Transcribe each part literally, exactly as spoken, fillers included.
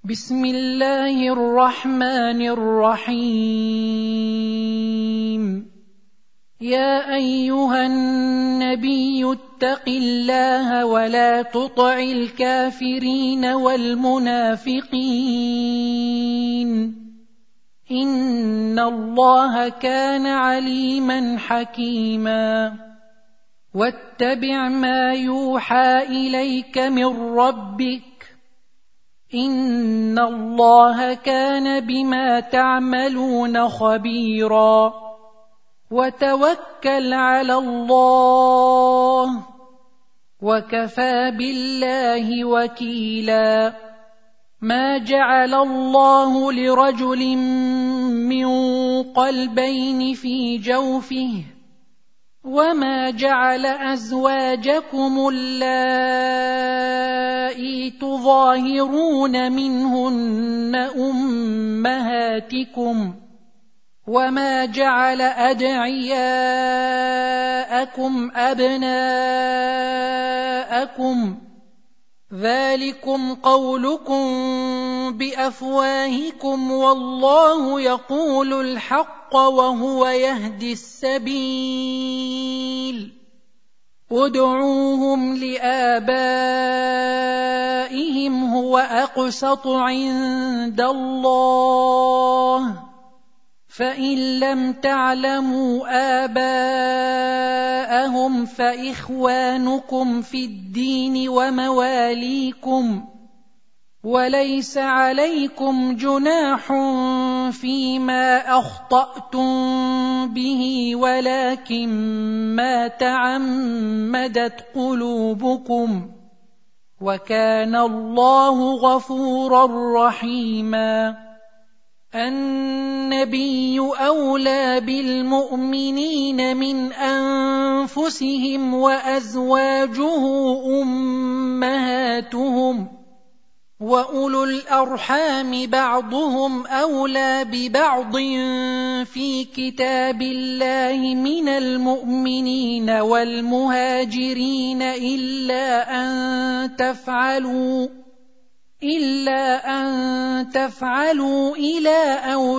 بسم الله الرحمن الرحيم. يا أيها النبي اتق الله ولا تطع الكافرين والمنافقين إن الله كان عليما حكيما. واتبع ما يوحى إليك من ربك إن الله كان بما تعملون خبيرا. وتوكل على الله وكفى بالله وكيلا. ما جعل الله لرجل من قلبين في جوفه وما جعل أزواجكم اللائي تظاهرون منهن أمهاتكم وما جعل أدعياءكم أبناءكم ذلكم قولكم بأفواهكم والله يقول الحق وهو يهدي السبيل. ادعوهم لآبائهم هو أقسط عند الله فإن لم تعلموا آباءهم فإخوانكم في الدين ومواليكم وليس عليكم جناح فيما أخطأتم به ولكن ما تعمدت قلوبكم وكان الله غفورا رحيما. النبي أولى بالمؤمنين من أنفسهم وأزواجه أمهاتهم وأولو الأرحام بعضهم أولى ببعض في كتاب الله من المؤمنين والمهاجرين إلا أن تفعلوا إلا أن تفعلوا إلى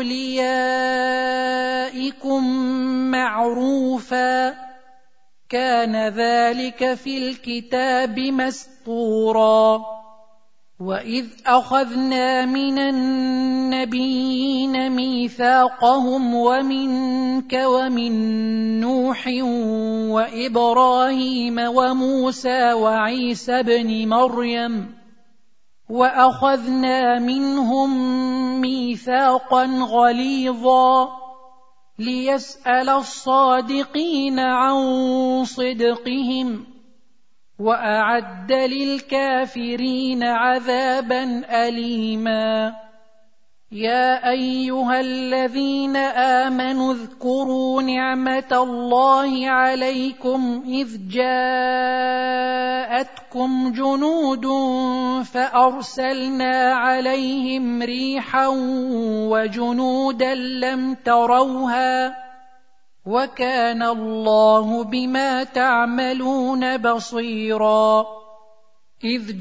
أوليائكم معروفا كان ذلك في الكتاب مسطورا. وإذ أخذنا من النبيين ميثاقهم ومنك ومن نوح وإبراهيم وموسى وعيسى ابن مريم وأخذنا منهم ميثاقا غليظا ليسأل الصادقين عن صدقهم وأعد للكافرين عذابا أليما. يا أيها الذين آمنوا اذكروا نعمة الله عليكم إذ جاءتكم جنود فأرسلنا عليهم ريحا وجنودا لم تروها وكان الله بما تعملون بصيرا. إذ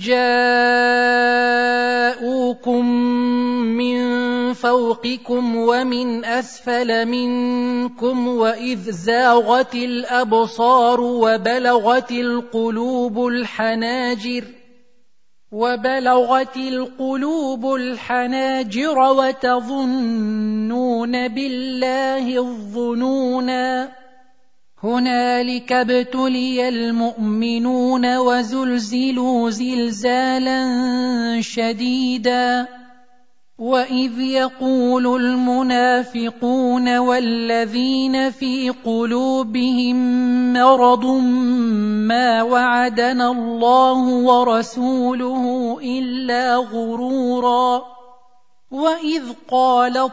جاءوكم من فوقكم ومن أسفل منكم وإذ زاغت الأبصار وبلغت القلوب الحناجر وبلغت القلوب الحناجر وتظنون بالله الظنونا. هنالك ابتلي المؤمنون وزلزلوا زلزالا شديدا. وإذ يقول المنافقون والذين في قلوبهم مرض ما وعدنا الله ورسوله إلا غرورا. وإذ قالت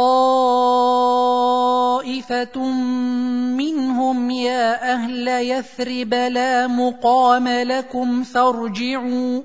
طائفة منهم يا أهل يثرب لا مقام لكم فارجعوا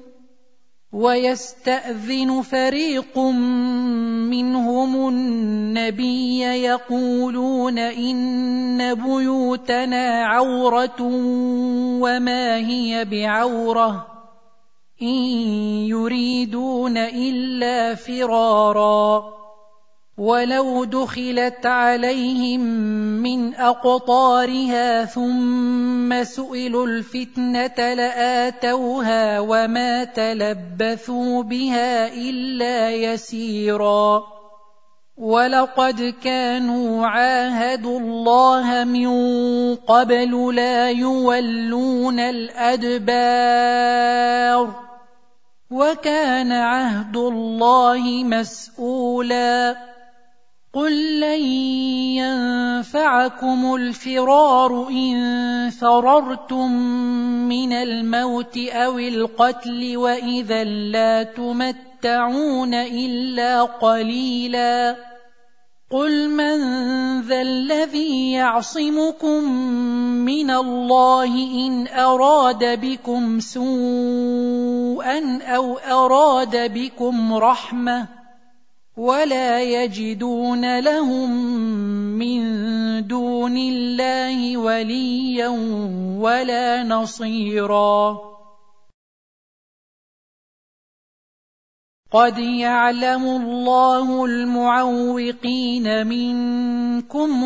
ويستأذن فريق منهم النبي يقولون إن بيوتنا عورة وما هي بعورة إن يريدون يولون إلا فرارا ولو دخلت عليهم من أقطارها ثم سئلوا الفتنة لآتوها وما تلبثوا بها إلا يسيرا ولقد كانوا عاهدوا الله من قبل لا يولون الأدبار وكان عهد الله مسؤولا قل لن ينفعكم الفرار إن فررتم من الموت أو القتل وإذا لا تمتعون إلا قليلا قل من ذا الذي يعصمكم من الله إن أراد بكم سوءا أو أراد بكم رحمة ولا يجدون لهم من دون الله وليا ولا نصيرا قد يعلم الله المعوقين منكم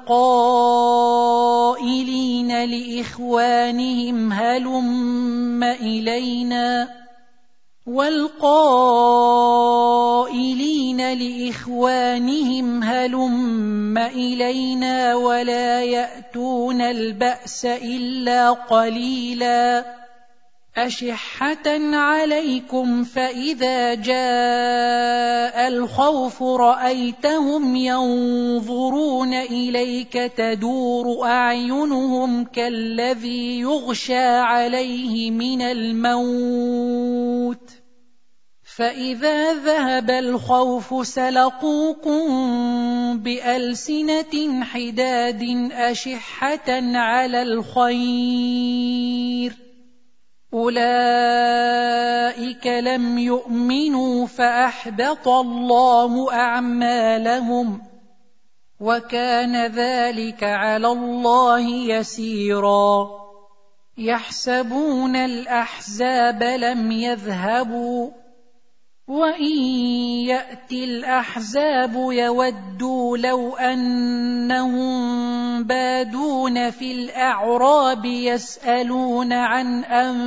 والقائلين لإخوانهم هلم إلينا والقائلين لإخوانهم هلم إلينا ولا يأتون البأس إلا قليلا أشحة عليكم فإذا جاء الخوف رأيتهم ينظرون إليك تدور أعينهم كالذي يغشى عليه من الموت فإذا ذهب الخوف سلقوكم بألسنة حداد أشحة على الخير أولئك لم يؤمنوا فأحبط الله أعمالهم وكان ذلك على الله يسيرا يحسبون الأحزاب لم يذهبوا وإن يأتي الأحزاب يودوا لو أنهم بادون في الأعراب يسألون عن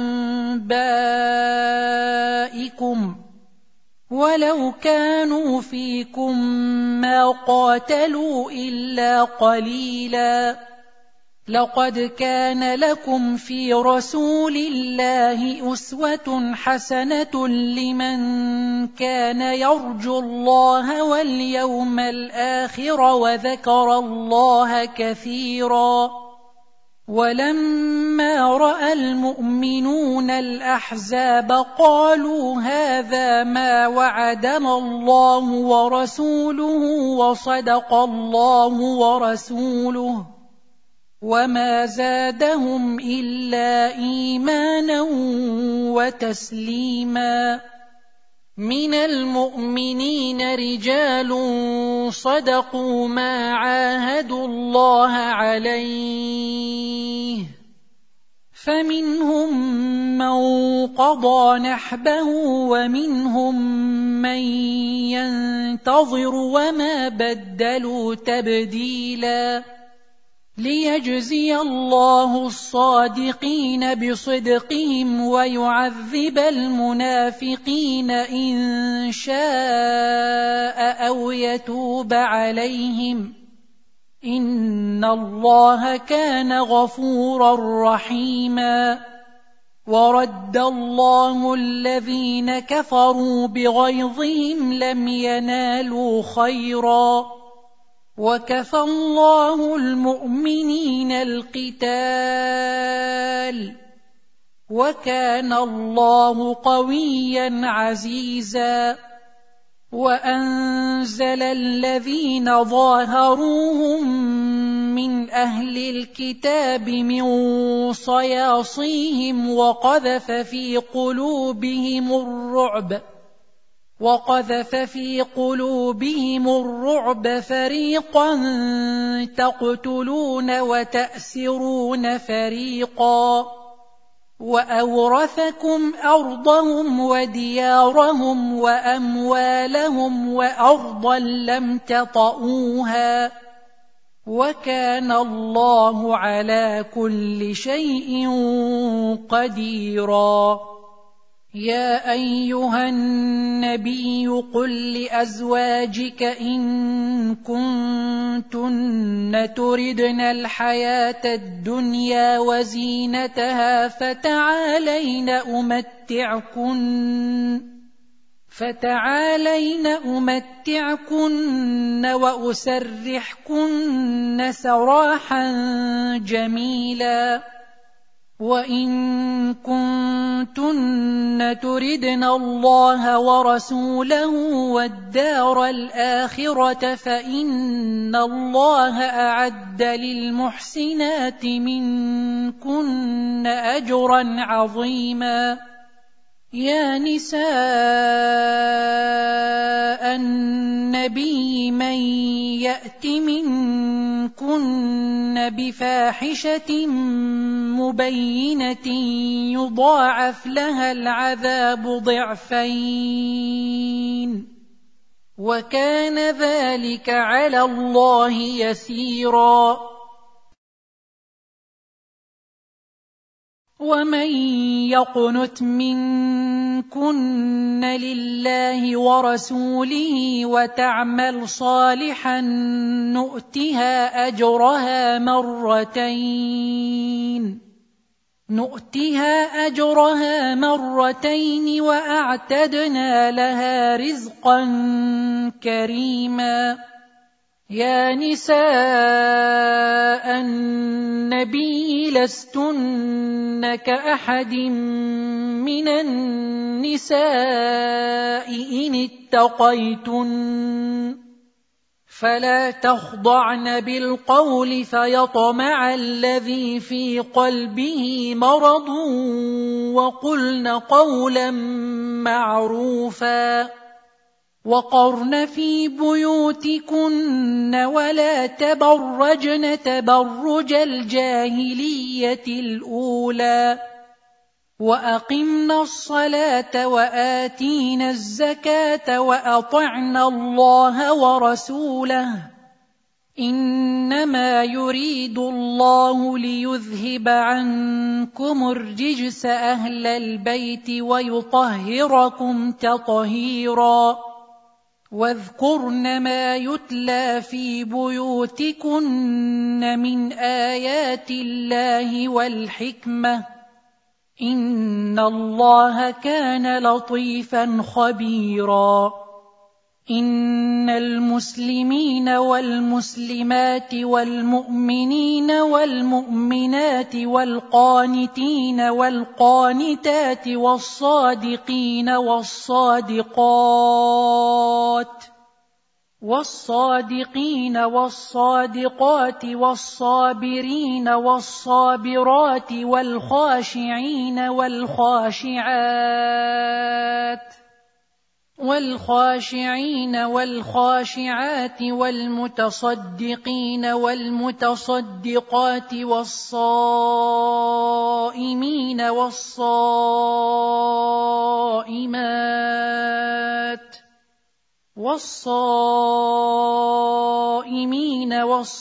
أنبائكم ولو كانوا فيكم ما قاتلوا إلا قليلا لقد كان لكم في رسول الله أسوة حسنة لمن كان يرجو الله واليوم الآخر وذكر الله كثيرا ولما رأى المؤمنون الأحزاب قالوا هذا ما وعدنا الله ورسوله وصدق الله ورسوله وما زادهم إلا إيمانا وتسليما من المؤمنين رجال صدقوا ما عاهدوا الله عليه فمنهم من قضى نحبه ومنهم من ينتظر وما بدلوا تبديلا ليجزي الله الصادقين بصدقهم ويعذب المنافقين إن شاء أو يتوب عليهم إن الله كان غفورا رحيما ورد الله الذين كفروا بغيظهم لم ينالوا خيرا وكفى الله المؤمنين القتال وكان الله قويا عزيزا وأنزل الذين ظاهروهم من أهل الكتاب من صياصيهم وقذف في قلوبهم الرعب وقذف في قلوبهم الرعب فريقا تقتلون وتأسرون فريقا وأورثكم أرضهم وديارهم وأموالهم وأرضا لم تطئوها وكان الله على كل شيء قديرا. يا أيها النبي قل لأزواجك إن كنتن تردن الحياة الدنيا وزينتها فتعالين أمتعكن فتعالين أمتعكن وأسرحكن سراحا جميلا. وإن كنتن تردن الله ورسوله والدار الآخرة فإن الله أعد للمحسنات منكن أجرا عظيما. يا نساء النبي من يأت منكن بفاحشة مبينة يضاعف لها العذاب ضعفين وكان ذلك على الله يسيرا. ومن يقنت منكن لله ورسوله وتعمل صالحا نؤتها أجرها مرتين نؤتها أجرها مرتين وأعتدنا لها رزقا كريما. يا نساء النبي لستن كأحد من النساء إن اتقيتن فلا تخضعن بالقول فيطمع الذي في قلبه مرض وقلن قولا معروفا. وقرن في بيوتكن ولا تبرجن تبرج الجاهلية الأولى وأقمنا الصلاة وآتينا الزكاة وأطعنا الله ورسوله إنما يريد الله ليذهب عنكم الرجس أهل البيت ويطهركم تطهيرا. واذكرن ما يتلى في بيوتكن من آيات الله والحكمة إن الله كان لطيفا خبيرا. إن المسلمين والمسلمات والمؤمنين والمؤمنات والقانتين والقانتات والصادقين والصادقات والصادقين والصادقات والصابرين والصابرات والخاشعين والخاشعات والخاشعين والخاشعات والمتصدقين والمتصدقات والصائمين والصائمات والصائمين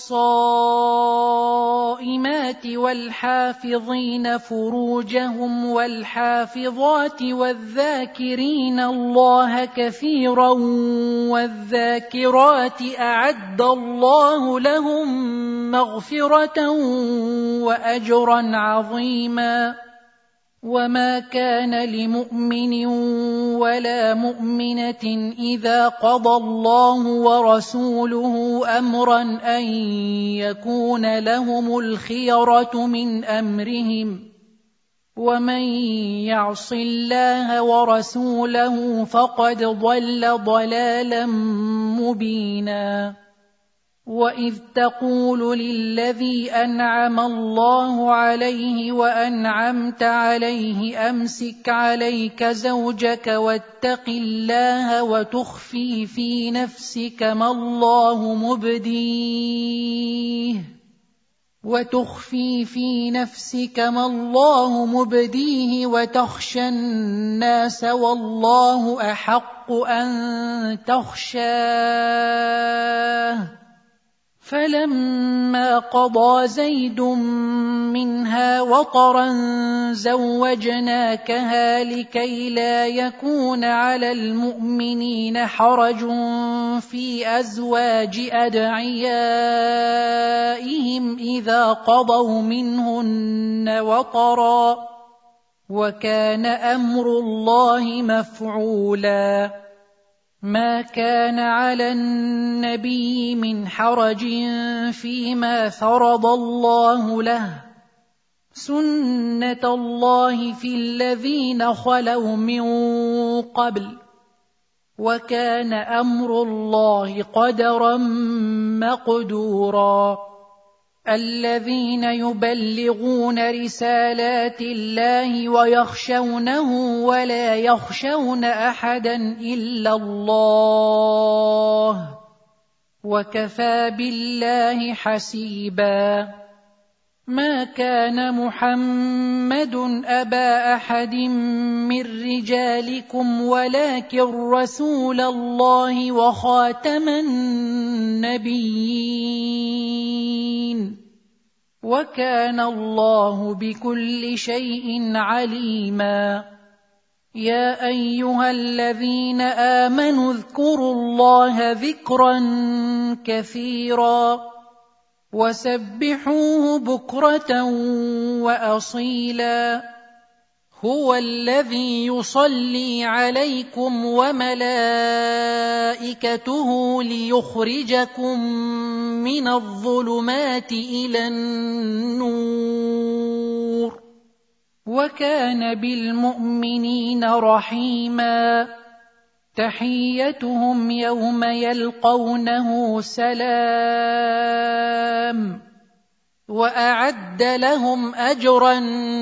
والصائمات والحافظين فروجهم والحافظات والذاكرين الله كثيرا والذاكرات أعد الله لهم مغفرة وأجرا عظيما. وما كان لمؤمن ولا مؤمنة إذا قضى الله ورسوله أمرا أن يكون لهم الخيرة من أمرهم ومن يعص الله ورسوله فقد ضل ضلالا مبينا. وإذ تقول للذي أنعم الله عليه وأنعمت عليه أمسك عليك زوجك واتق الله وتخفي في نفسك ما الله مبديه وتخفي في نفسك ما الله مبديه وتخشى الناس والله أحق أن تخشاه فلما قضى زيد منها وطرا زوجناكها لكي لا يكون على المؤمنين حرج في أزواج أدعيائهم إذا قضوا منهن وطرا وكان أمر الله مفعولا ما كان على النبي من حرج فيما فرض الله له سنة الله في الذين خلوا من قبل وكان أمر الله قدرا مقدورا الذين يبلغون رسالات الله ويخشونه ولا يخشون أحدا إلا الله وكفى بالله حسيبا ما كان محمد أبا أحد من رجالكم ولكن رسول الله وخاتم النبيين وكان الله بكل شيء عليما يا أيها الذين آمنوا اذكروا الله ذكرا كثيرا وسبحوه بكرة وأصيلا هو الذي يصلي عليكم وملائكته ليخرجكم من الظلمات إلى النور وكان بالمؤمنين رحيما تحيتهم يوم يلقونه سلام وأعد لهم أجرا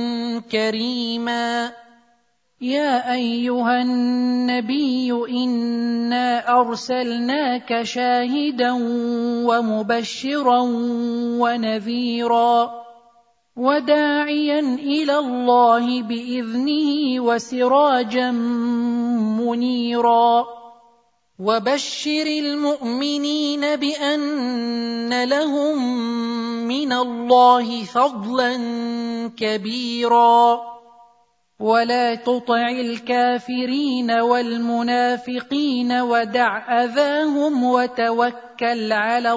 كريما يا أيها النبي إنا أرسلناك شاهدا ومبشرا ونذيرا وداعيا إلى الله بإذنه وسراجا منيرا وبشر المؤمنين بأن لهم من الله فضلا كبيرا ولا تطع الكافرين والمنافقين ودع أذاهم وتوكل على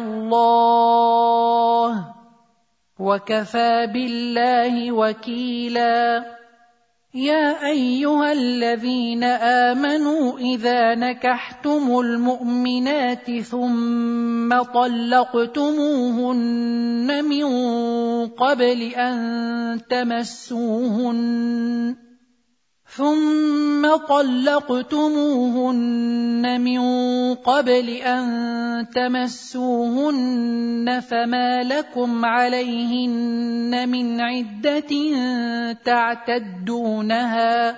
الله وكفى بالله وكيلا يا أيها الذين آمنوا إذا نكحتم المؤمنات ثم طلقتموهن من قبل أن تمسوهن ثم طلقتموهن من قبل أن تمسوهن فما لكم عليهن من عدة تعتدونها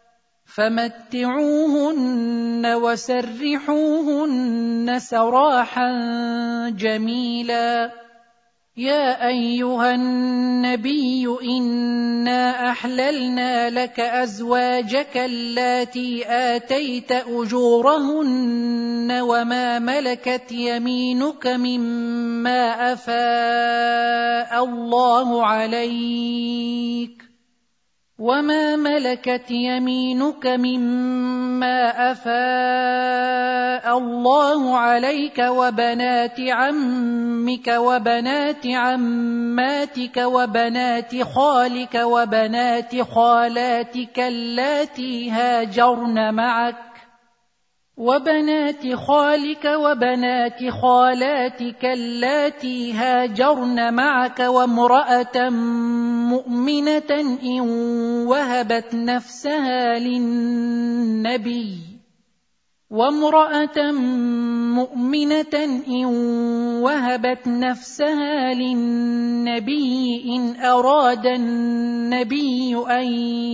فمتعوهن وسرحوهن سراحا جميلا يا أيها النبي إنا أحللنا لك أزواجك اللاتي آتيت أجورهن وما ملكت يمينك مما أفاء الله عليك وما ملكت يمينك مما أفاء الله عليك وبنات عمك وبنات عماتك وبنات خالك وبنات خالاتك اللاتي هاجرن معك وبنات خالك وبنات خالاتك اللاتي هاجرن معك وامرأة مؤمنة إن وهبت نفسها للنبي وامرأة مؤمنة إن وهبت نفسها للنبي إن أراد النبي أن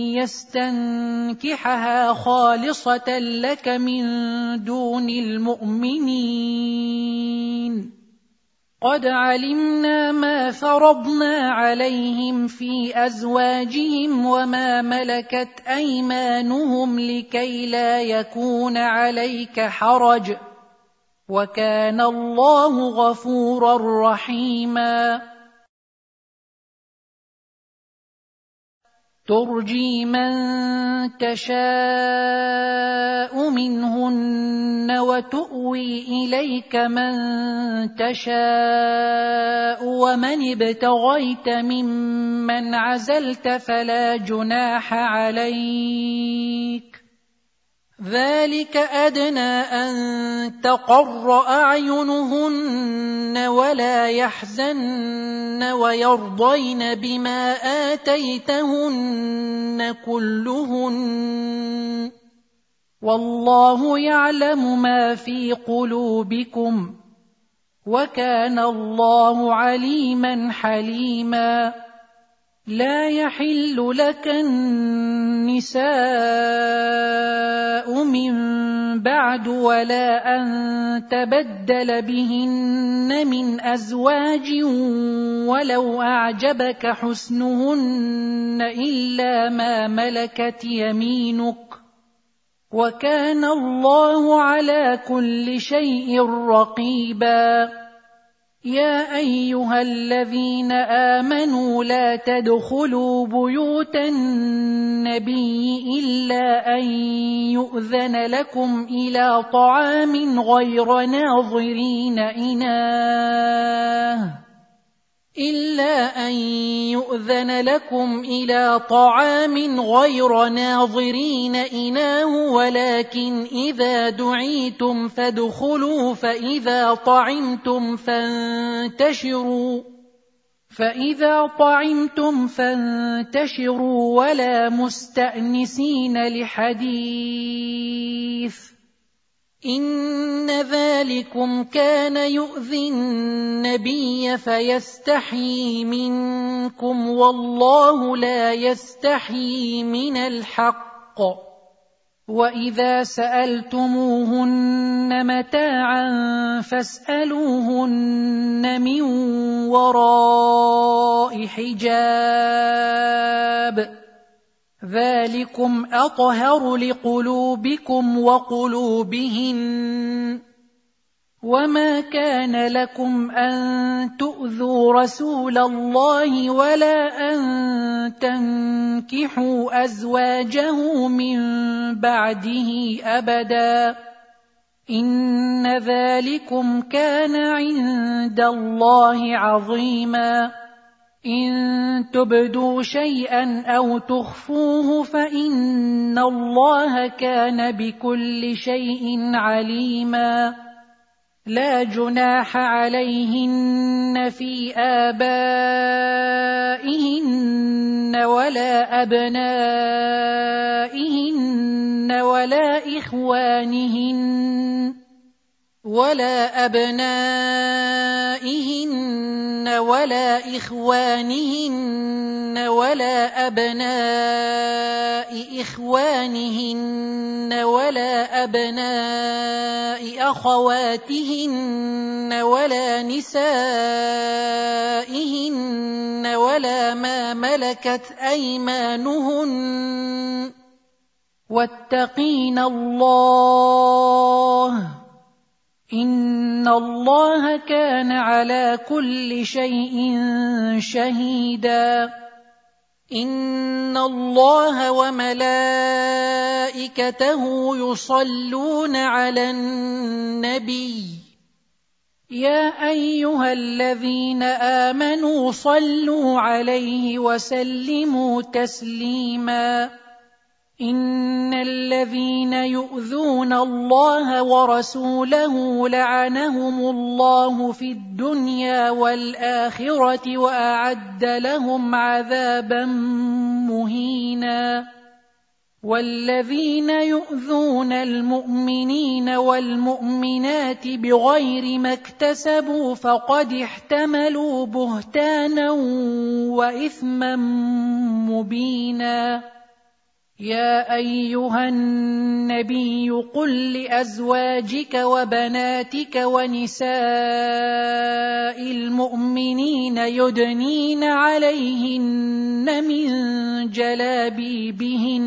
يستنكحها خالصة لك من دون المؤمنين قد علمنا ما فرضنا عليهم في أزواجهم وما ملكت أيمانهم لكي لا يكون عليك حرج وكان الله غفورا رحيما ترجي من تشاء منهن وتؤوي إليك من تشاء ومن ابتغيت ممن عزلت فلا جناح عليك ذلك أدنى أن تقر أعينهن ولا يحزن ويرضين بما آتيتهن كلهن والله يعلم ما في قلوبكم وكان الله عليما حليما لا يحل لك النساء من بعد ولا أن تبدل بهن من أزواج ولو أعجبك حسنهن إلا ما ملكت يمينك وكان الله على كل شيء رقيبا يا أيها الذين آمنوا لا تدخلوا بيوت النبي إلا أن يؤذن لكم إلى طعام غير ناظرين إناه إلا أن يؤذن لكم إلى طعام غير ناظرين إناه ولكن إذا دعيتم فادخلوا فإذا طعمتم فانتشروا فإذا طعمتم فانتشروا ولا مستأنسين لحديث إن ذلكم كان يؤذي النبي فيستحيي منكم والله لا يستحيي من الحق وإذا سألتموهن متاعا فاسألوهن من وراء حجاب ذلكم أطهر لقلوبكم وقلوبهن وما كان لكم أن تؤذوا رسول الله ولا أن تنكحوا أزواجه من بعده أبدا إن ذلكم كان عند الله عظيما إن تبدوا شيئا أو تخفوه فإن الله كان بكل شيء عليما لا جناح عليهن في آبائهن ولا أبنائهن ولا إخوانهن ولا أبنائهن ولا إخوانهن ولا أبناء إخوانهن ولا أبناء أخواتهن ولا نسائهن ولا ما ملكت أيمانهن واتقين الله إن الله كان على كل شيء شهيدا إن الله وملائكته يصلون على النبي يا أيها الذين آمنوا صلوا عليه وسلموا تسليما إن الذين يؤذون الله ورسوله لعنهم الله في الدنيا والآخرة وأعد لهم عذابا مهينا والذين يؤذون المؤمنين والمؤمنات بغير ما اكتسبوا فقد احتملوا بهتانا وإثما مبينا يا أيها النبي قل لأزواجك وبناتك ونساء المؤمنين يدنين عليهن من جلابيبهن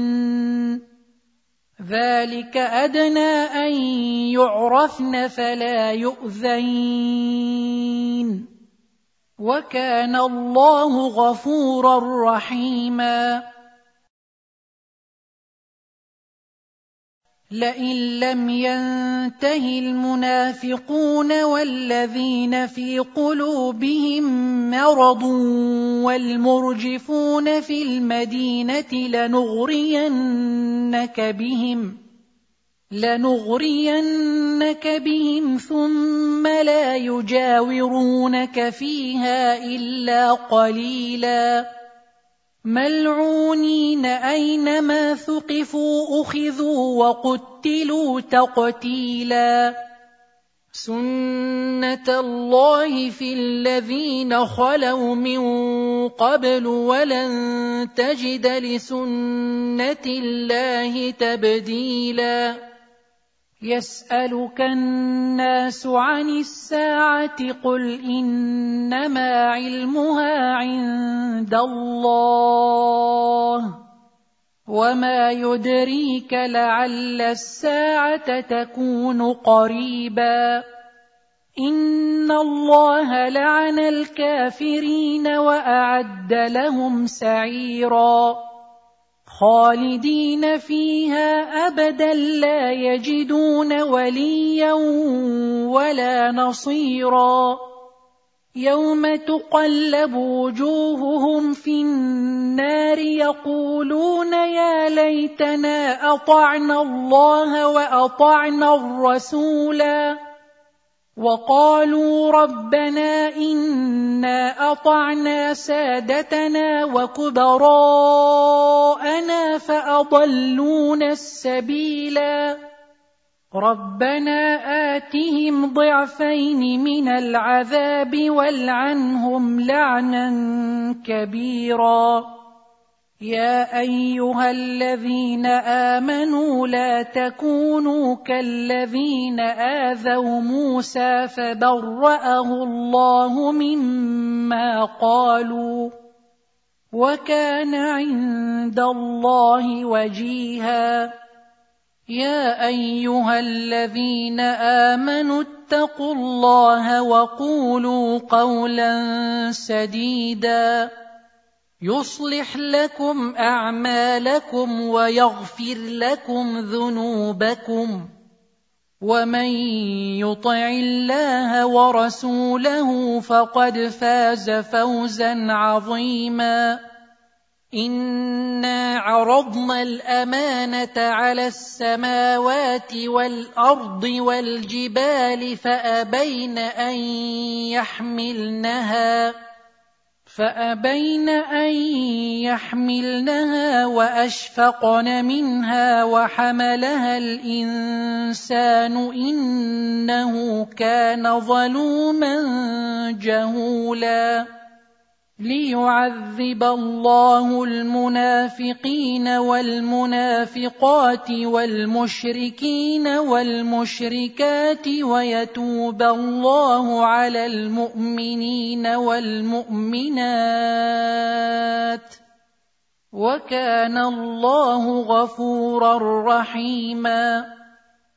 ذلك أدنى أن يعرفن فلا يؤذين وكان الله غفورا رحيما لئن لم ينته المنافقون والذين في قلوبهم مرض والمرجفون في المدينة لنغرينك بهم لنغرينك بهم ثم لا يجاورونك فيها إلا قليلا ملعونين أينما ثقفوا أخذوا وقتلوا تقتيلا سنة الله في الذين خلوا من قبل ولن تجد لسنة الله تبديلا يسألك الناس عن الساعة قل إنما علمها عند الله وما يدريك لعل الساعة تكون قريبا إن الله لعن الكافرين وأعد لهم سعيرا خالدين فيها أبدا لا يجدون وليا ولا نصيرا يوم تقلب وجوههم في النار يقولون يا ليتنا أطعنا الله وأطعنا الرسولا وقالوا ربنا إنا أطعنا سادتنا وكبراءنا فأضلونا السبيلا ربنا آتهم ضعفين من العذاب والعنهم لعنا كبيرا يا أيها الذين آمنوا لا تكونوا كالذين آذوا موسى فبرأه الله مما قالوا وكان عند الله وجيها يا أيها الذين آمنوا اتقوا الله وقولوا قولا سديدا يصلح لكم أعمالكم ويغفر لكم ذنوبكم ومن يطع الله ورسوله فقد فاز فوزا عظيما إنا عرضنا الأمانة على السماوات والأرض والجبال فأبين أن يحملنها فأبين أن يحملنها وأشفقن منها وحملها الإنسان إنه كان ظلوما جهولا ليعذب الله المنافقين والمنافقات والمشركين والمشركات ويتوب الله على المؤمنين والمؤمنات وكان الله غفورا رحيما